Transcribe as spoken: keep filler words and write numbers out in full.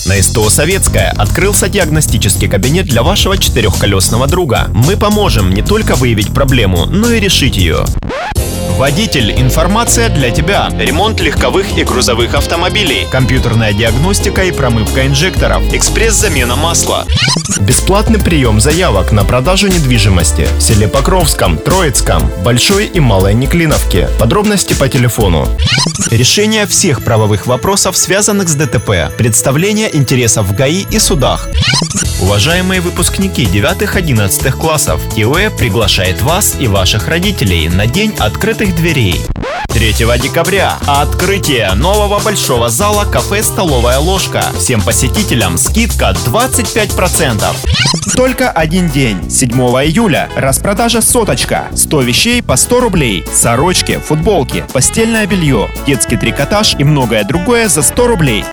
На СТО «Советская» открылся диагностический кабинет для вашего четырехколесного друга. Мы поможем не только выявить проблему, но и решить ее. Водитель. Информация для тебя. Ремонт легковых и грузовых автомобилей. Компьютерная диагностика и промывка инжекторов. Экспресс-замена масла. Бесплатный прием заявок на продажу недвижимости в селе Покровском, Троицком, Большой и Малой Неклиновке. Подробности по телефону. Решение всех правовых вопросов, связанных с ДТП. Представление интересов в ГАИ и судах. Уважаемые выпускники девятых-одиннадцатых классов, ТИОЭ приглашает вас и ваших родителей на День открытых дверей. третьего декабря. Открытие нового большого зала кафе «Столовая ложка». Всем посетителям скидка двадцать пять процентов. Только один день. седьмого июля. Распродажа «Соточка». сто вещей по сто рублей. Сорочки, футболки, постельное белье, детский трикотаж и многое другое за сто рублей.